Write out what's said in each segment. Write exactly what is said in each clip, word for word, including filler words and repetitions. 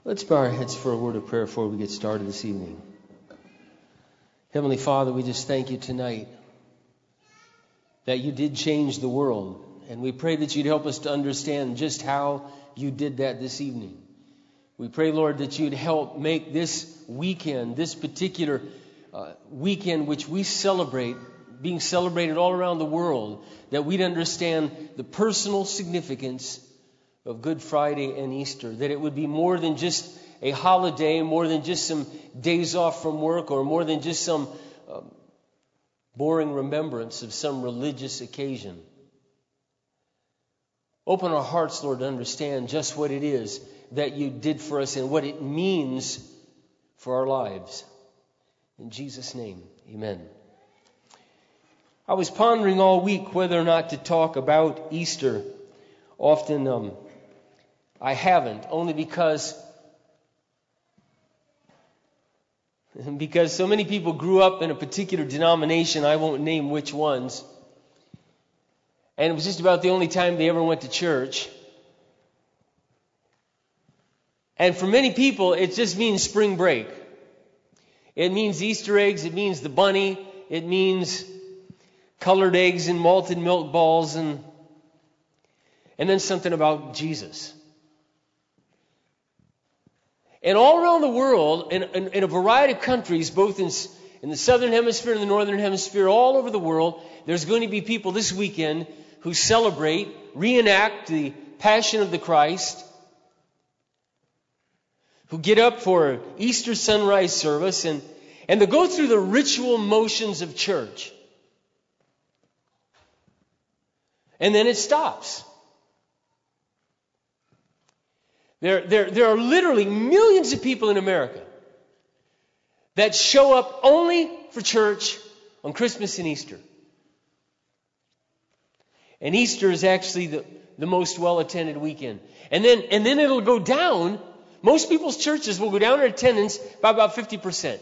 Let's bow our heads for a word of prayer before we get started this evening. Heavenly Father, we just thank you tonight that you did change the world. And we pray that you'd help us to understand just how you did that this evening. We pray, Lord, that you'd help make this weekend, this particular uh, weekend which we celebrate, being celebrated all around the world, that we'd understand the personal significance of Good Friday and Easter, that it would be more than just a holiday, more than just some days off from work, or more than just some uh, boring remembrance of some religious occasion. Open our hearts, Lord, to understand just what it is that you did for us and what it means for our lives. In Jesus' name, amen. I was pondering all week whether or not to talk about Easter. Often um, I haven't, only because because so many people grew up in a particular denomination, I won't name which ones, and it was just about the only time they ever went to church. And for many people, it just means spring break. It means Easter eggs, it means the bunny, it means colored eggs and malted milk balls, and and then something about Jesus. And all around the world, in, in, in a variety of countries, both in, in the southern hemisphere and the northern hemisphere, all over the world, there's going to be people this weekend who celebrate, reenact the Passion of the Christ, who get up for Easter sunrise service, and, and they go through the ritual motions of church. And then it stops. There, there, there are literally millions of people in America that show up only for church on Christmas and Easter. And Easter is actually the, the most well-attended weekend. And then, and then it'll go down. Most people's churches will go down in attendance by about fifty percent.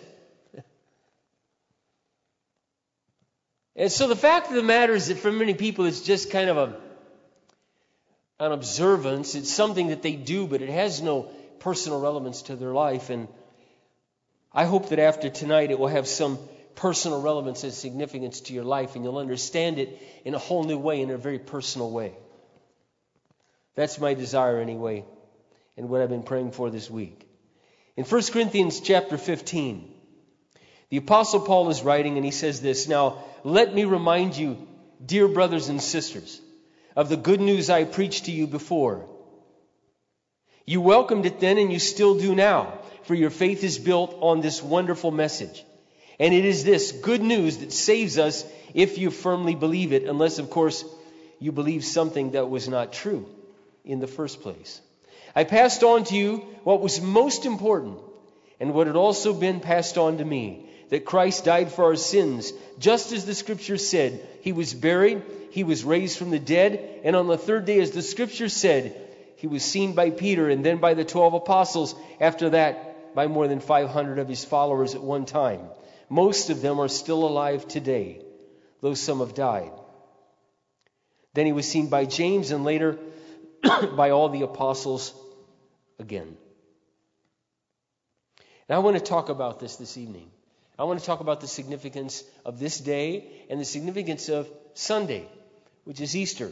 And so the fact of the matter is that for many people it's just kind of a an observance. It's something that they do, but it has no personal relevance to their life. And I hope that after tonight it will have some personal relevance and significance to your life, and you'll understand it in a whole new way, in a very personal way. That's my desire anyway, and what I've been praying for this week. In First Corinthians chapter fifteen, the Apostle Paul is writing, and he says this, "Now let me remind you, dear brothers and sisters, of the good news I preached to you before. You welcomed it then, and you still do now, for your faith is built on this wonderful message. And it is this good news that saves us if you firmly believe it, unless, of course, you believe something that was not true in the first place. I passed on to you what was most important, and what had also been passed on to me, that Christ died for our sins, just as the Scripture said. He was buried, He was raised from the dead, and on the third day, as the Scripture said, He was seen by Peter and then by the twelve apostles. After that, by more than five hundred of His followers at one time. Most of them are still alive today, though some have died. Then He was seen by James, and later by all the apostles again." Now I want to talk about this this evening. I want to talk about the significance of this day and the significance of Sunday, which is Easter.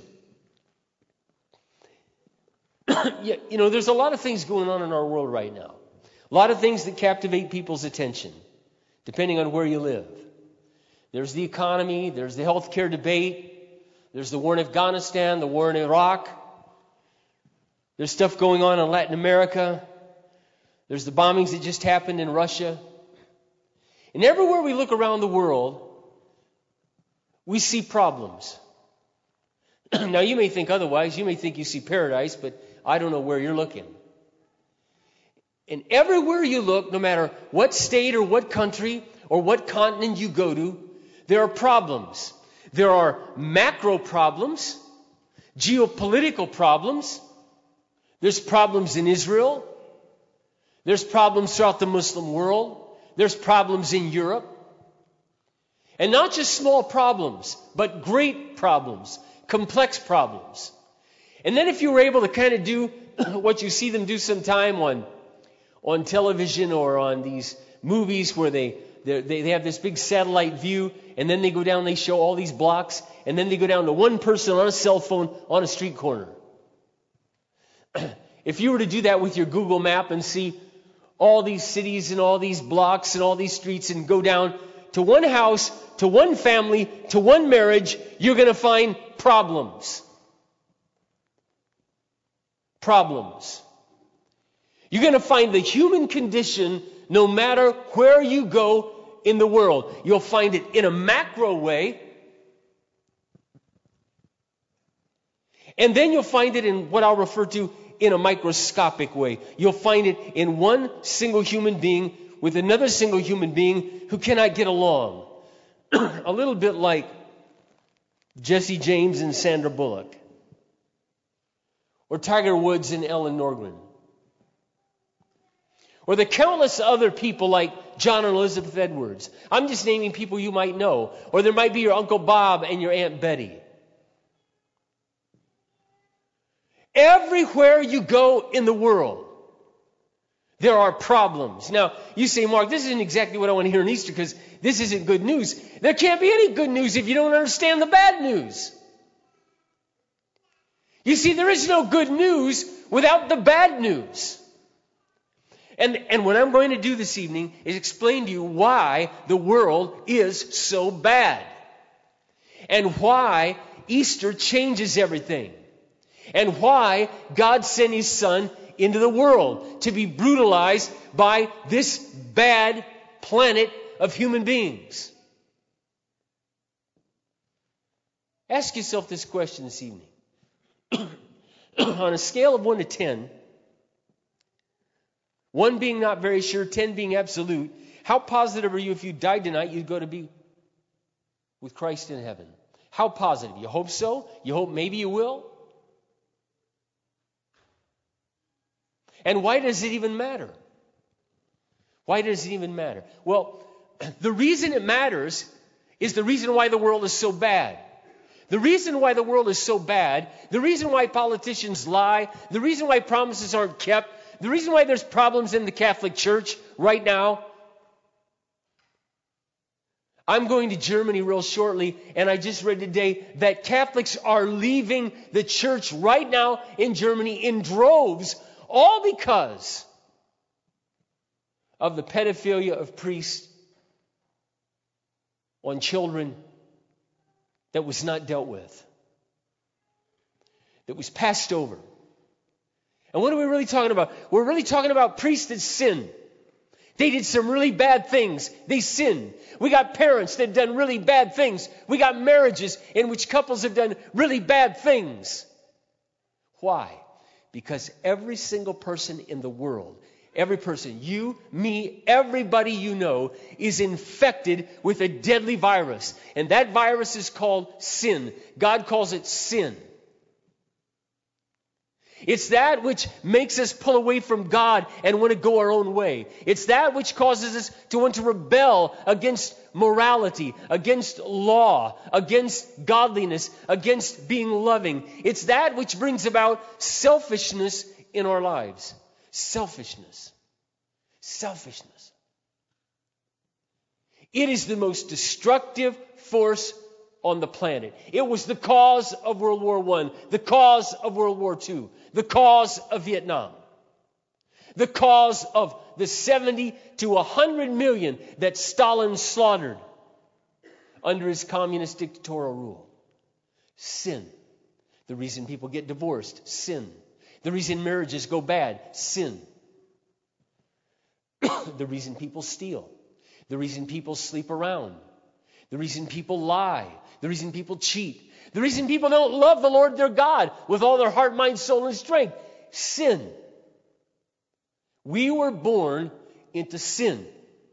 Yeah, you know, there's a lot of things going on in our world right now. A lot of things that captivate people's attention, depending on where you live. There's the economy, there's the healthcare debate, there's the war in Afghanistan, the war in Iraq. There's stuff going on in Latin America. There's the bombings that just happened in Russia. And everywhere we look around the world, we see problems. Now, you may think otherwise. You may think you see paradise, but I don't know where you're looking. And everywhere you look, no matter what state or what country or what continent you go to, there are problems. There are macro problems, geopolitical problems. There's problems in Israel. There's problems throughout the Muslim world. There's problems in Europe. And not just small problems, but great problems, complex problems. And then if you were able to kind of do what you see them do sometime on, on television or on these movies where they, they, they have this big satellite view, and then they go down and they show all these blocks, and then they go down to one person on a cell phone on a street corner. If you were to do that with your Google map and see all these cities and all these blocks and all these streets and go down to one house, to one family, to one marriage, you're going to find problems. Problems. You're going to find the human condition no matter where you go in the world. You'll find it in a macro way, and then you'll find it in what I'll refer to in a microscopic way. You'll find it in one single human being with another single human being who cannot get along. A little bit like Jesse James and Sandra Bullock, or Tiger Woods and Ellen Norgren, or the countless other people like John and Elizabeth Edwards. I'm just naming people you might know. Or there might be your Uncle Bob and your Aunt Betty. Everywhere you go in the world, there are problems. Now, you say, Mark, this isn't exactly what I want to hear on Easter because this isn't good news. There can't be any good news if you don't understand the bad news. You see, there is no good news without the bad news. And, and what I'm going to do this evening is explain to you why the world is so bad. And why Easter changes everything. And why God sent His Son into the world to be brutalized by this bad planet of human beings. Ask yourself this question this evening. On a scale of one to ten, one being not very sure, ten being absolute, how positive are you if you died tonight you'd go to be with Christ in heaven? How positive? You hope so? You hope maybe you will? And why does it even matter? Why does it even matter? Well, the reason it matters is the reason why the world is so bad. The reason why the world is so bad, the reason why politicians lie, the reason why promises aren't kept, the reason why there's problems in the Catholic Church right now. I'm going to Germany real shortly, and I just read today that Catholics are leaving the church right now in Germany in droves, all because of the pedophilia of priests on children that was not dealt with, that was passed over. And what are we really talking about? We're really talking about priests that sin. They did some really bad things. They sinned. We got parents that have done really bad things. We got marriages in which couples have done really bad things. Why? Because every single person in the world, every person, you, me, everybody you know, is infected with a deadly virus. And that virus is called sin. God calls it sin. It's that which makes us pull away from God and want to go our own way. It's that which causes us to want to rebel against morality, against law, against godliness, against being loving. It's that which brings about selfishness in our lives. Selfishness. Selfishness. It is the most destructive force on the planet. It was the cause of World War One, the cause of World War Two, the cause of Vietnam, the cause of the seventy to one hundred million that Stalin slaughtered under his communist dictatorial rule. Sin. The reason people get divorced, sin. The reason marriages go bad, sin. The reason people steal. The reason people sleep around. The reason people lie. The reason people cheat. The reason people don't love the Lord their God with all their heart, mind, soul, and strength. Sin. We were born into sin.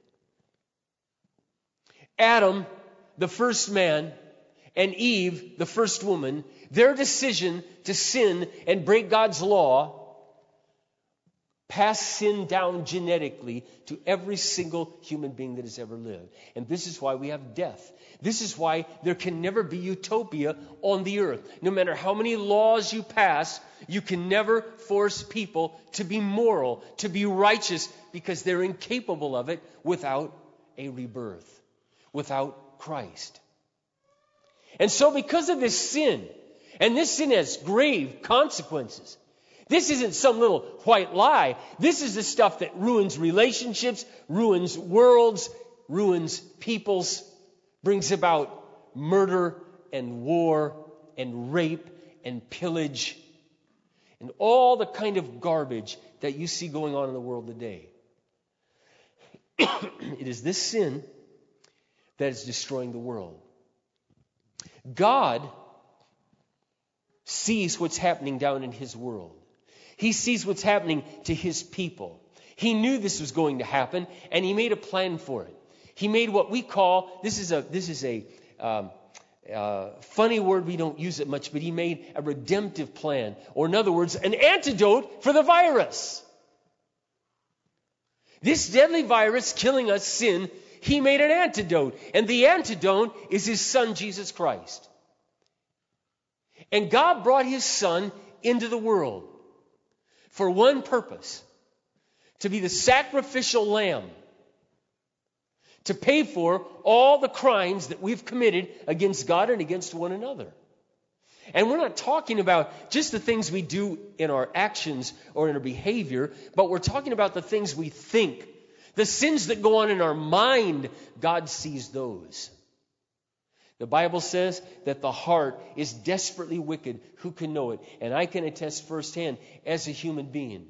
Adam, the first man, and Eve, the first woman, their decision to sin and break God's law passed sin down genetically to every single human being that has ever lived. And this is why we have death. This is why there can never be utopia on the earth. No matter how many laws you pass, you can never force people to be moral, to be righteous, because they're incapable of it without a rebirth, without Christ. And so because of this sin, and this sin has grave consequences. This isn't some little white lie. This is the stuff that ruins relationships, ruins worlds, ruins peoples, brings about murder and war and rape and pillage and all the kind of garbage that you see going on in the world today. It is this sin that is destroying the world. God sees what's happening down in His world. He sees what's happening to His people. He knew this was going to happen, and He made a plan for it. He made what we call, this is a this is a um, uh, funny word, we don't use it much, but He made a redemptive plan, or in other words, an antidote for the virus. This deadly virus killing us, sin, He made an antidote, and the antidote is His Son, Jesus Christ. And God brought His Son into the world for one purpose, to be the sacrificial lamb, to pay for all the crimes that we've committed against God and against one another. And we're not talking about just the things we do in our actions or in our behavior, but we're talking about the things we think. The sins that go on in our mind, God sees those. The Bible says that the heart is desperately wicked. Who can know it? And I can attest firsthand as a human being.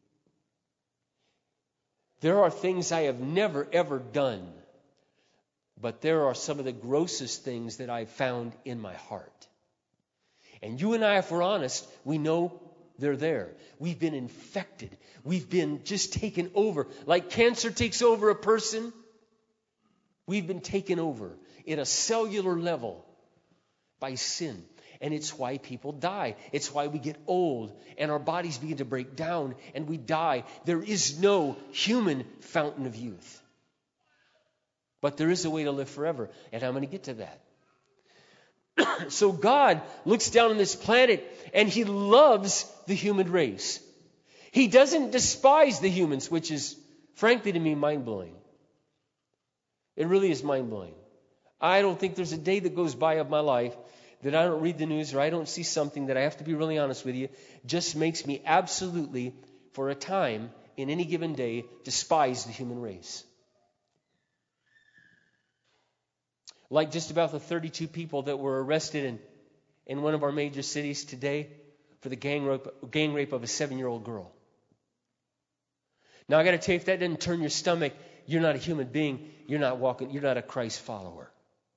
There are things I have never, ever done. But there are some of the grossest things that I've found in my heart. And you and I, if we're honest, we know they're there. We've been infected. We've been just taken over. Like cancer takes over a person, we've been taken over at a cellular level by sin. And it's why people die. It's why we get old and our bodies begin to break down and we die. There is no human fountain of youth. But there is a way to live forever. And I'm going to get to that. So God looks down on this planet and He loves the human race. He doesn't despise the humans, which is, frankly, to me, mind-blowing. It really is mind-blowing. I don't think there's a day that goes by of my life that I don't read the news or I don't see something that, I have to be really honest with you, just makes me absolutely, for a time, in any given day, despise the human race. Like just about the thirty-two people that were arrested in, in one of our major cities today for the gang rape, gang rape of a seven-year-old girl. Now I got to tell you, if that didn't turn your stomach, you're not a human being. You're not walking. You're not a Christ follower.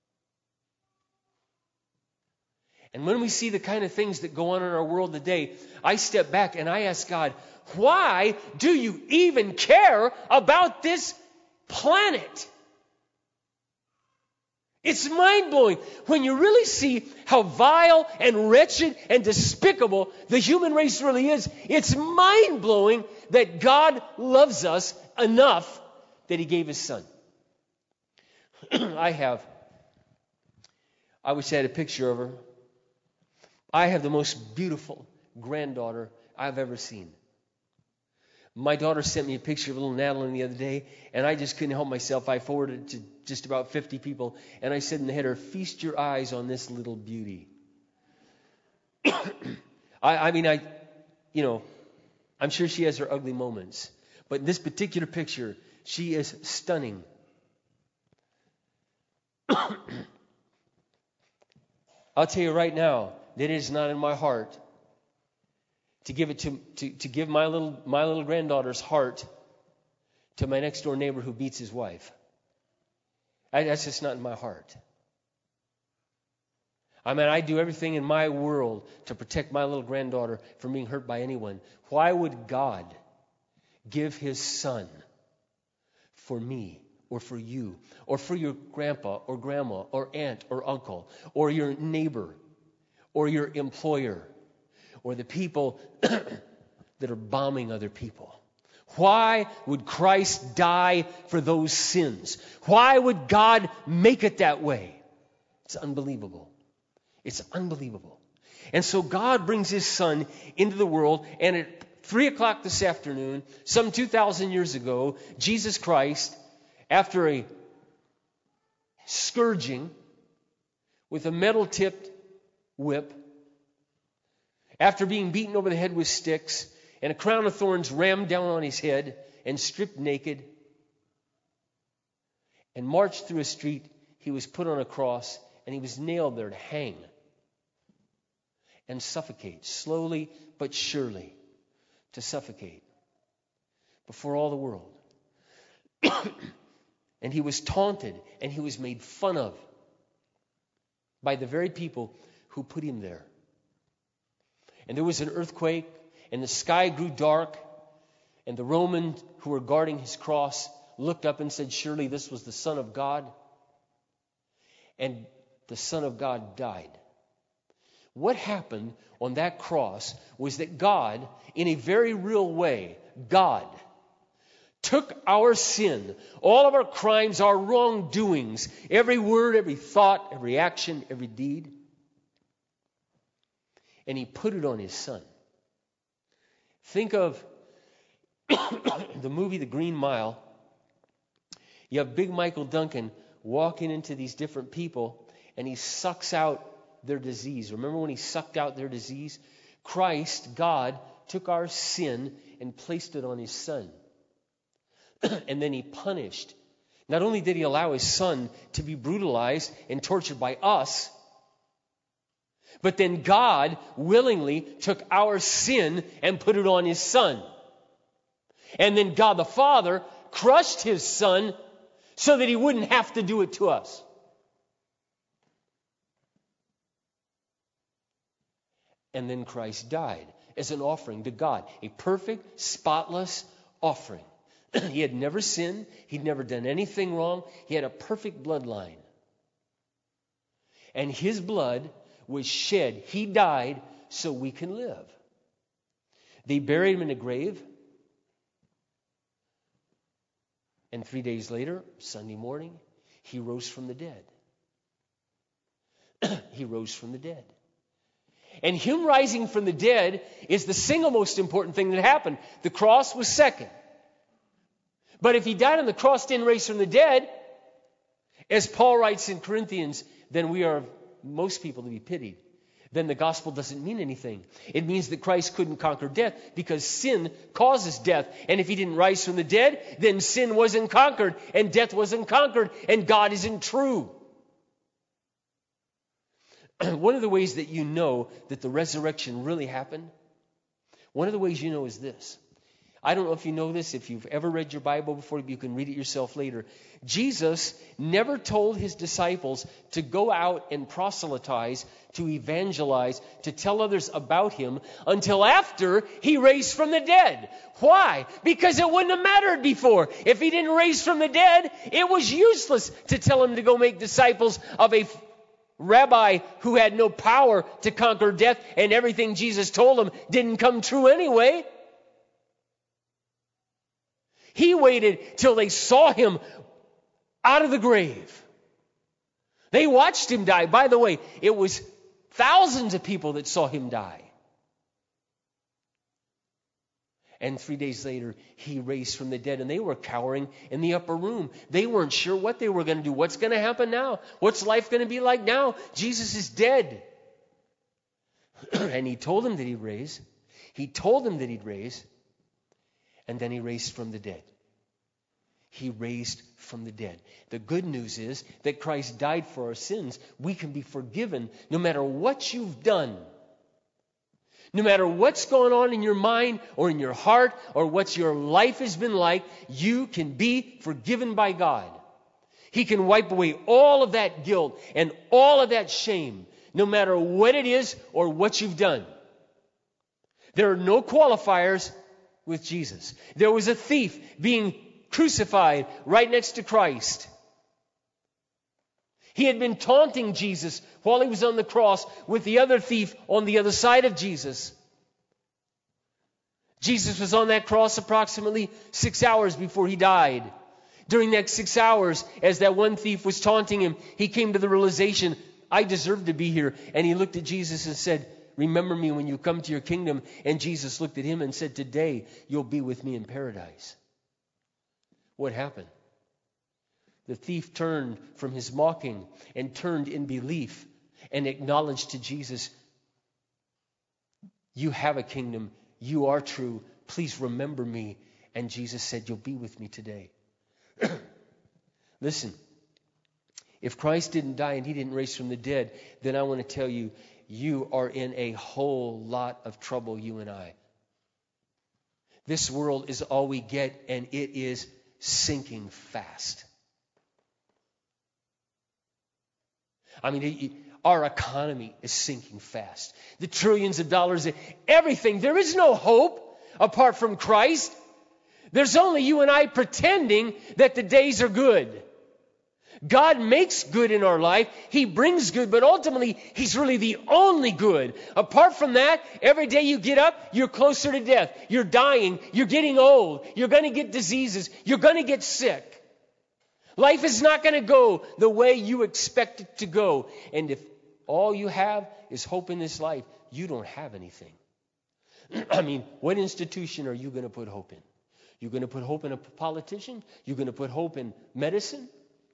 And when we see the kind of things that go on in our world today, I step back and I ask God, why do you even care about this planet? It's mind-blowing when you really see how vile and wretched and despicable the human race really is. It's mind-blowing that God loves us enough that He gave His Son. I have, I wish I had a picture of her. I have the most beautiful granddaughter I've ever seen. My daughter sent me a picture of little Natalie the other day, and I just couldn't help myself. I forwarded it to just about fifty people, and I said in the header, feast your eyes on this little beauty. I, I mean, I, you know, I'm sure she has her ugly moments, but in this particular picture, she is stunning. I'll tell you right now that it is not in my heart to give it to, to, to give my little my little granddaughter's heart to my next door neighbor who beats his wife. I, that's just not in my heart. I mean, I do everything in my world to protect my little granddaughter from being hurt by anyone. Why would God give His Son for me or for you or for your grandpa or grandma or aunt or uncle or your neighbor or your employer or the people that are bombing other people? Why would Christ die for those sins? Why would God make it that way? It's unbelievable. It's unbelievable. And so God brings His Son into the world, and at three o'clock this afternoon, some two thousand years ago, Jesus Christ, after a scourging with a metal-tipped whip, after being beaten over the head with sticks, and a crown of thorns rammed down on His head, and stripped naked, and marched through a street, He was put on a cross, and He was nailed there to hang and suffocate, slowly but surely, to suffocate before all the world. And He was taunted, and He was made fun of by the very people who put Him there. And there was an earthquake, and the sky grew dark, and the Romans who were guarding His cross looked up and said, surely this was the Son of God. And the Son of God died. What happened on that cross was that God, in a very real way, God took our sin, all of our crimes, our wrongdoings, every word, every thought, every action, every deed, and He put it on His Son. Think of the movie The Green Mile. You have Big Michael Duncan walking into these different people, and he sucks out their disease. Remember when He sucked out their disease? Christ, God, took our sin and placed it on His Son. And then He punished. Not only did He allow His Son to be brutalized and tortured by us, but then God willingly took our sin and put it on His Son. And then God the Father crushed His Son so that He wouldn't have to do it to us. And then Christ died as an offering to God. A perfect, spotless offering. He had never sinned. He'd never done anything wrong. He had a perfect bloodline. And His blood was shed. He died so we can live. They buried Him in a grave. And three days later, Sunday morning, He rose from the dead. He rose from the dead. And Him rising from the dead is the single most important thing that happened. The cross was second. But if He died on the cross, didn't raise from the dead, as Paul writes in Corinthians, then we are most people to be pitied. Then the gospel doesn't mean anything. It means that Christ couldn't conquer death because sin causes death. And if He didn't rise from the dead, then sin wasn't conquered and death wasn't conquered and God isn't true. One of the ways that you know that the resurrection really happened, one of the ways you know is this. I don't know if you know this. If you've ever read your Bible before, you can read it yourself later. Jesus never told His disciples to go out and proselytize, to evangelize, to tell others about Him until after He raised from the dead. Why? Because it wouldn't have mattered before. If He didn't raise from the dead, it was useless to tell Him to go make disciples of a rabbi who had no power to conquer death, and everything Jesus told him didn't come true anyway. He waited till they saw Him out of the grave. They watched Him die. By the way, it was thousands of people that saw Him die. And three days later, He raised from the dead, and they were cowering in the upper room. They weren't sure what they were going to do. What's going to happen now? What's life going to be like now? Jesus is dead. And He told them that He'd raise. He told them that He'd raise. And then He raised from the dead. He raised from the dead. The good news is that Christ died for our sins. We can be forgiven no matter what you've done. No matter what's going on in your mind or in your heart or what your life has been like, you can be forgiven by God. He can wipe away all of that guilt and all of that shame, no matter what it is or what you've done. There are no qualifiers with Jesus. There was a thief being crucified right next to Christ. He had been taunting Jesus while He was on the cross with the other thief on the other side of Jesus. Jesus was on that cross approximately six hours before he died. During that six hours, as that one thief was taunting him, he came to the realization, I deserve to be here. And he looked at Jesus and said, remember me when you come to your kingdom. And Jesus looked at him and said, today you'll be with me in paradise. What happened? The thief turned from his mocking and turned in belief and acknowledged to Jesus, you have a kingdom. You are true. Please remember me. And Jesus said, you'll be with me today. Listen, if Christ didn't die and he didn't raise from the dead, then I want to tell you, you are in a whole lot of trouble, you and I. This world is all we get, and it is sinking fast. I mean, it, our economy is sinking fast. The trillions of dollars, everything. There is no hope apart from Christ. There's only you and I pretending that the days are good. God makes good in our life. He brings good, but ultimately, He's really the only good. Apart from that, every day you get up, you're closer to death. You're dying. You're getting old. You're going to get diseases. You're going to get sick. Life is not going to go the way you expect it to go. And if all you have is hope in this life, you don't have anything. I mean, what institution are you going to put hope in? You're going to put hope in a politician? You're going to put hope in medicine?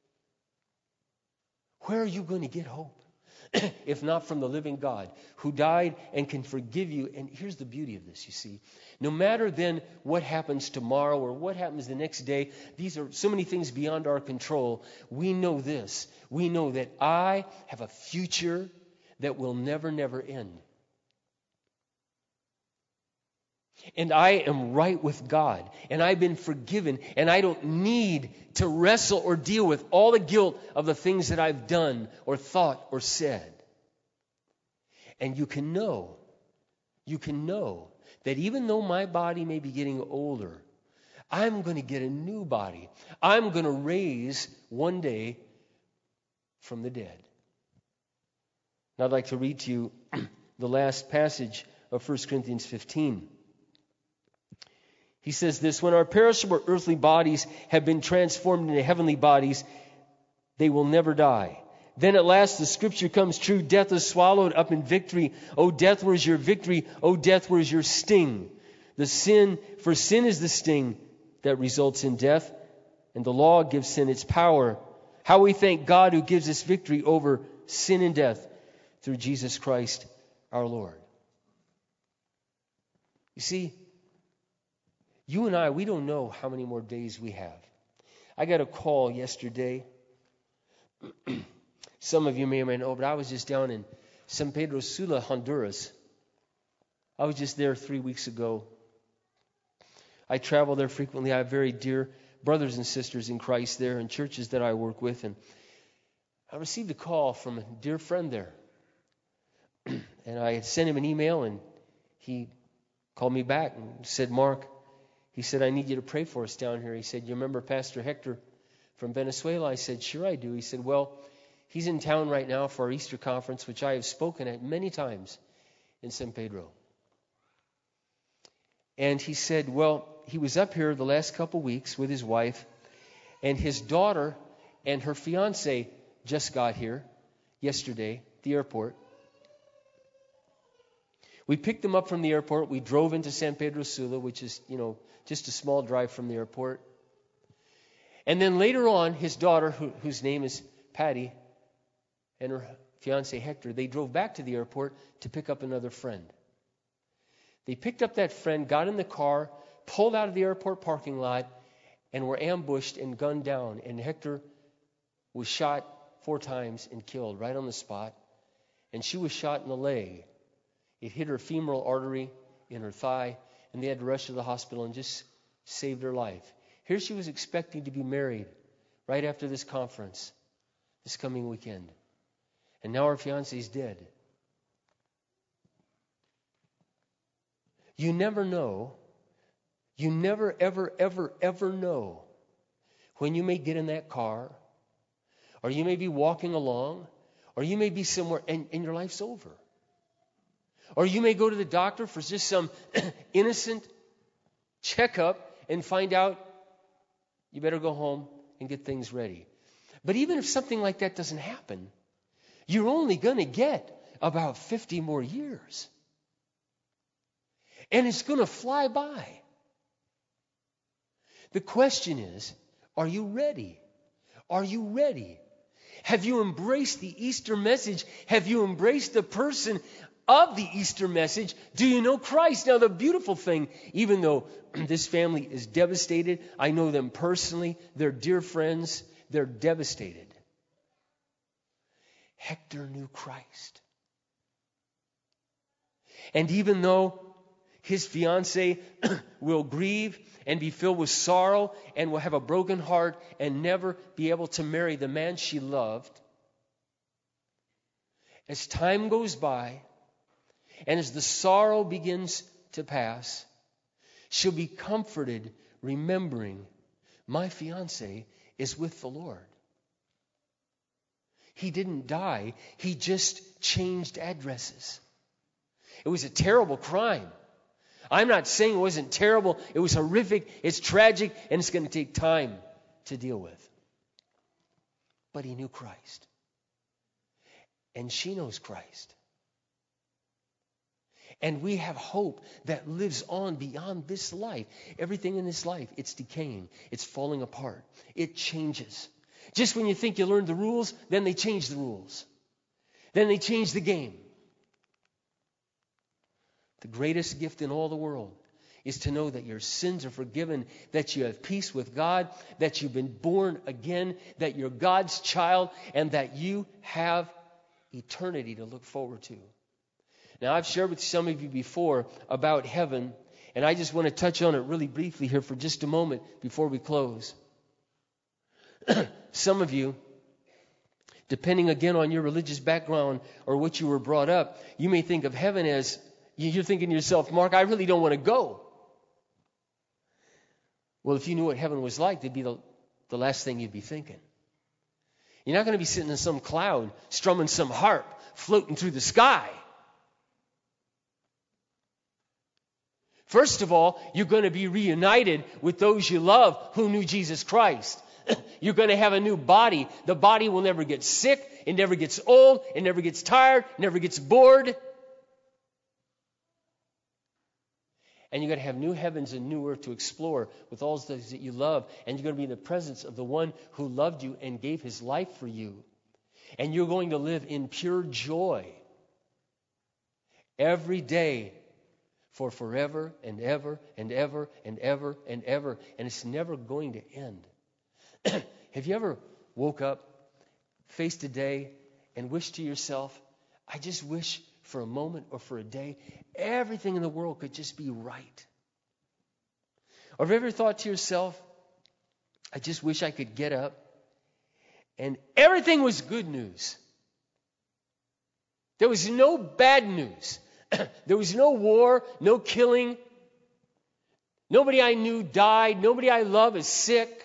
Where are you going to get hope? If not from the living God who died and can forgive you. And here's the beauty of this, you see. No matter then what happens tomorrow or what happens the next day, these are so many things beyond our control. We know this. We know that I have a future that will never, never end. And I am right with God, and I've been forgiven, and I don't need to wrestle or deal with all the guilt of the things that I've done or thought or said. And you can know, you can know that even though my body may be getting older, I'm going to get a new body. I'm going to raise one day from the dead. And I'd like to read to you the last passage of First Corinthians fifteen. He says this, when our perishable earthly bodies have been transformed into heavenly bodies, they will never die. Then at last the scripture comes true, death is swallowed up in victory. O death, where is your victory? O death, where is your sting? The sin, for sin is the sting that results in death, and the law gives sin its power. How we thank God who gives us victory over sin and death through Jesus Christ our Lord. You see, you and I, we don't know how many more days we have. I got a call yesterday. Some of you may or may know, but I was just down in San Pedro Sula, Honduras. I was just there three weeks ago. I travel there frequently. I have very dear brothers and sisters in Christ there and churches that I work with. And I received a call from a dear friend there. And I had sent him an email, and he called me back and said, Mark, he said, I need you to pray for us down here. He said, you remember Pastor Hector from Venezuela? I said, sure I do. He said, well, he's in town right now for our Easter conference, which I have spoken at many times in San Pedro. And he said, well, he was up here the last couple weeks with his wife, and his daughter and her fiance just got here yesterday at the airport. We picked them up from the airport. We drove into San Pedro Sula, which is, you know, just a small drive from the airport. And then later on, his daughter, who, whose name is Patty, and her fiancé Hector, they drove back to the airport to pick up another friend. They picked up that friend, got in the car, pulled out of the airport parking lot, and were ambushed and gunned down. And Hector was shot four times and killed right on the spot. And she was shot in the leg. It hit her femoral artery in her thigh, and they had to rush to the hospital and just saved her life. Here she was expecting to be married right after this conference, this coming weekend. And now her fiancé is dead. You never know. You never, ever, ever, ever know when you may get in that car, or you may be walking along, or you may be somewhere and, and your life's over. Or you may go to the doctor for just some innocent check up and find out you better go home and get things ready. But even if something like that doesn't happen, you're only going to get about fifty more years. And it's going to fly by. The question is, are you ready? Are you ready? Have you embraced the Easter message? Have you embraced the person of the Easter message? Do you know Christ? Now, the beautiful thing, even though this family is devastated, I know them personally, they're dear friends, they're devastated. Hector knew Christ. And even though his fiancée will grieve and be filled with sorrow and will have a broken heart and never be able to marry the man she loved, as time goes by and as the sorrow begins to pass, she'll be comforted remembering, my fiancé is with the Lord. He didn't die. He just changed addresses. It was a terrible crime. I'm not saying it wasn't terrible. It was horrific. It's tragic. And it's going to take time to deal with. But he knew Christ. And she knows Christ. And we have hope that lives on beyond this life. Everything in this life, it's decaying. It's falling apart. It changes. Just when you think you learned the rules, then they change the rules. Then they change the game. The greatest gift in all the world is to know that your sins are forgiven, that you have peace with God, that you've been born again, that you're God's child, and that you have eternity to look forward to. Now, I've shared with some of you before about heaven, and I just want to touch on it really briefly here for just a moment before we close. Some of you, depending again on your religious background or what you were brought up, you may think of heaven as, you're thinking to yourself, Mark, I really don't want to go. Well, if you knew what heaven was like, that'd be the, the last thing you'd be thinking. You're not going to be sitting in some cloud, strumming some harp, floating through the sky. First of all, you're going to be reunited with those you love who knew Jesus Christ. You're going to have a new body. The body will never get sick. It never gets old. It never gets tired. Never gets bored. And you're going to have new heavens and new earth to explore with all those that you love. And you're going to be in the presence of the one who loved you and gave his life for you. And you're going to live in pure joy every day for forever and ever and ever and ever and ever. And it's never going to end. Have you ever woke up, faced a day, and wished to yourself, I just wish for a moment or for a day, everything in the world could just be right? Or have you ever thought to yourself, I just wish I could get up and everything was good news? There was no bad news. There was no war, no killing. Nobody I knew died. Nobody I love is sick.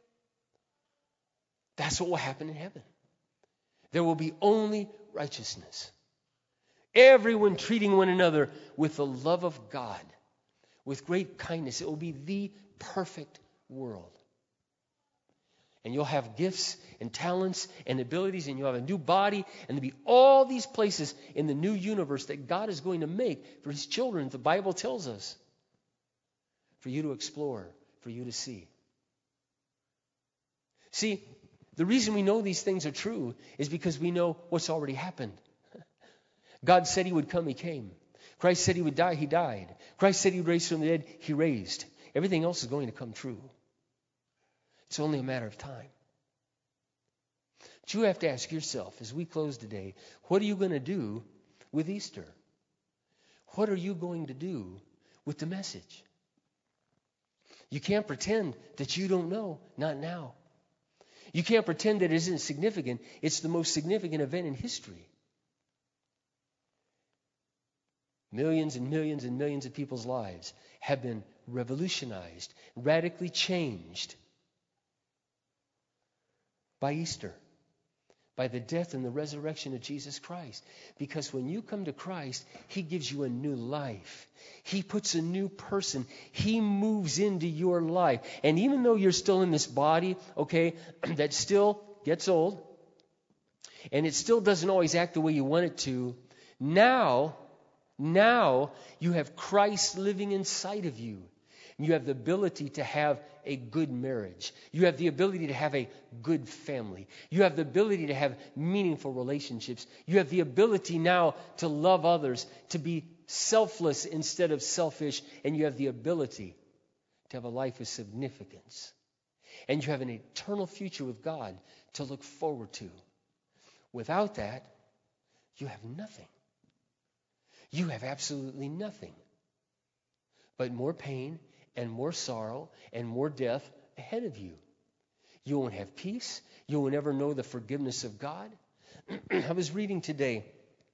That's what will happen in heaven. There will be only righteousness. Everyone treating one another with the love of God, with great kindness. It will be the perfect world. And you'll have gifts and talents and abilities, and you'll have a new body, and there'll be all these places in the new universe that God is going to make for his children, the Bible tells us, for you to explore, for you to see. See, the reason we know these things are true is because we know what's already happened. God said he would come, he came. Christ said he would die, he died. Christ said he would raise from the dead, he raised. Everything else is going to come true. It's only a matter of time. But you have to ask yourself, as we close today, what are you going to do with Easter? What are you going to do with the message? You can't pretend that you don't know, not now. You can't pretend that it isn't significant. It's the most significant event in history. Millions and millions and millions of people's lives have been revolutionized, radically changed by Easter, by by the death and the resurrection of Jesus Christ. Because when you come to Christ, He gives you a new life. He puts a new person. He moves into your life. And even though you're still in this body, okay, that still gets old, and it still doesn't always act the way you want it to, now, now you have Christ living inside of you. You have the ability to have a good marriage. You have the ability to have a good family. You have the ability to have meaningful relationships. You have the ability now to love others, to be selfless instead of selfish. And you have the ability to have a life of significance. And you have an eternal future with God to look forward to. Without that, you have nothing. You have absolutely nothing but more pain and more sorrow and more death ahead of you. You won't have peace. You will never know the forgiveness of God. I was reading today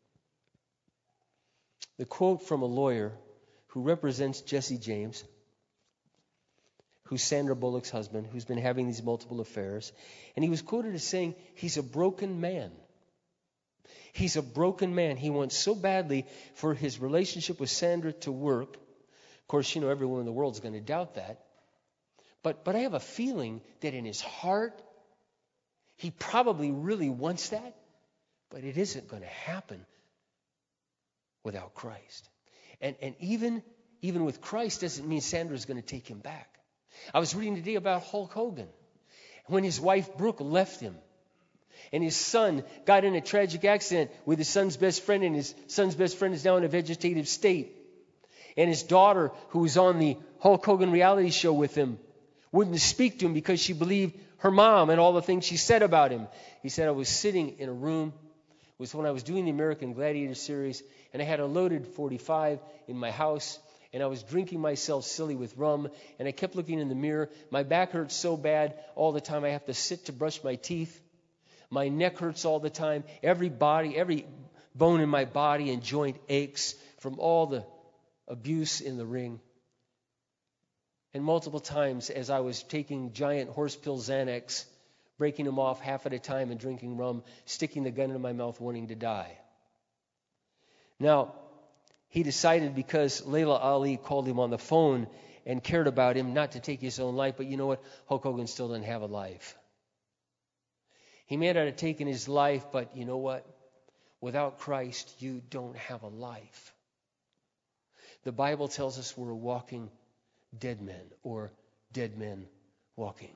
the quote from a lawyer who represents Jesse James, who's Sandra Bullock's husband, who's been having these multiple affairs. And he was quoted as saying, he's a broken man. He's a broken man. He wants so badly for his relationship with Sandra to work. Of course, you know, everyone in the world is going to doubt that. But, but I have a feeling that in his heart, he probably really wants that. But it isn't going to happen without Christ. And, and even, even with Christ doesn't mean Sandra's going to take him back. I was reading today about Hulk Hogan. When his wife Brooke left him, and his son got in a tragic accident with his son's best friend, and his son's best friend is now in a vegetative state. And his daughter, who was on the Hulk Hogan reality show with him, wouldn't speak to him because she believed her mom and all the things she said about him. He said, I was sitting in a room. It was when I was doing the American Gladiator series, and I had a loaded forty-five in my house, and I was drinking myself silly with rum, and I kept looking in the mirror. My back hurts so bad all the time I have to sit to brush my teeth. My neck hurts all the time. Every body, every bone in my body and joint aches from all the abuse in the ring. And multiple times as I was taking giant horse pill Xanax, breaking them off half at a time and drinking rum, sticking the gun in my mouth wanting to die. Now, he decided, because Layla Ali called him on the phone and cared about him, not to take his own life. But you know what? Hulk Hogan still didn't have a life. He may not have taken his life, but you know what? Without Christ, you don't have a life. The Bible tells us we're walking dead men, or dead men walking.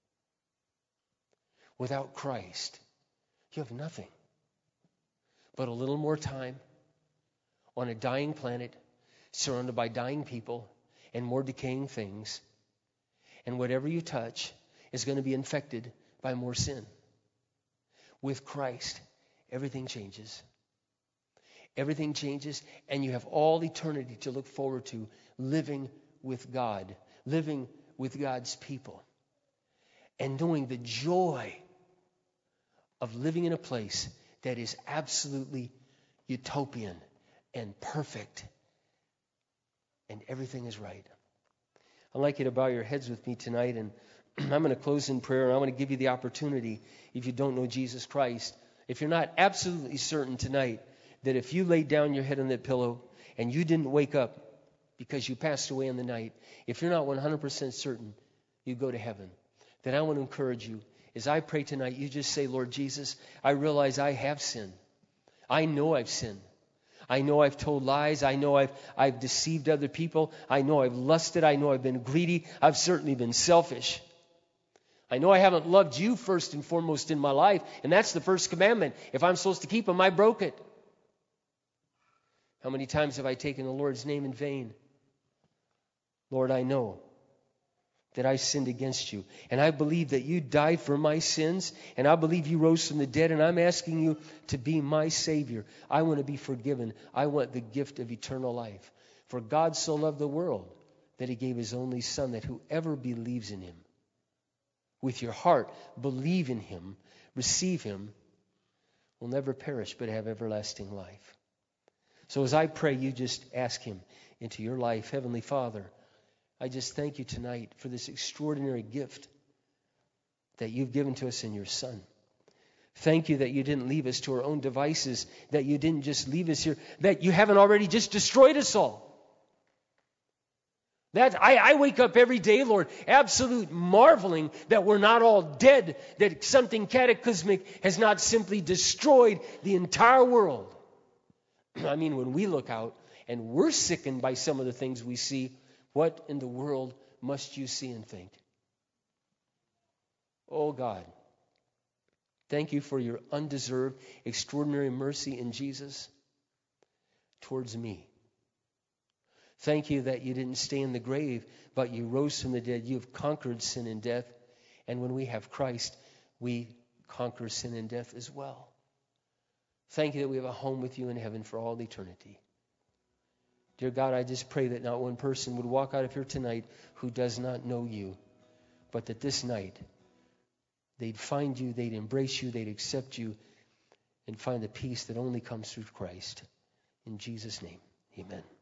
Without Christ, you have nothing but a little more time on a dying planet, surrounded by dying people and more decaying things. And whatever you touch is going to be infected by more sin. With Christ, everything changes. Everything changes, and you have all eternity to look forward to, living with God, living with God's people, and knowing the joy of living in a place that is absolutely utopian and perfect, and everything is right. I'd like you to bow your heads with me tonight, and I'm going to close in prayer, and I want to give you the opportunity, if you don't know Jesus Christ, if you're not absolutely certain tonight that if you laid down your head on that pillow and you didn't wake up because you passed away in the night, if you're not one hundred percent certain you go to heaven, then I want to encourage you, as I pray tonight, you just say, Lord Jesus, I realize I have sinned. I know I've sinned. I know I've told lies. I know I've I've deceived other people. I know I've lusted. I know I've been greedy. I've certainly been selfish. I know I haven't loved you first and foremost in my life, and that's the first commandment. If I'm supposed to keep them, I broke it. How many times have I taken the Lord's name in vain? Lord, I know that I sinned against you, and I believe that you died for my sins, and I believe you rose from the dead, and I'm asking you to be my Savior. I want to be forgiven. I want the gift of eternal life. For God so loved the world that He gave His only Son, that whoever believes in Him, with your heart, believe in Him, receive Him, will never perish but have everlasting life. So as I pray, you just ask Him into your life. Heavenly Father, I just thank you tonight for this extraordinary gift that you've given to us in your Son. Thank you that you didn't leave us to our own devices, that you didn't just leave us here, that you haven't already just destroyed us all. That I, I wake up every day, Lord, absolute marveling that we're not all dead, that something cataclysmic has not simply destroyed the entire world. I mean, when we look out and we're sickened by some of the things we see, what in the world must you see and think? Oh God, thank you for your undeserved, extraordinary mercy in Jesus towards me. Thank you that you didn't stay in the grave, but you rose from the dead. You have conquered sin and death. And when we have Christ, we conquer sin and death as well. Thank you that we have a home with you in heaven for all eternity. Dear God, I just pray that not one person would walk out of here tonight who does not know you, but that this night they'd find you, they'd embrace you, they'd accept you, and find the peace that only comes through Christ. In Jesus' name, amen.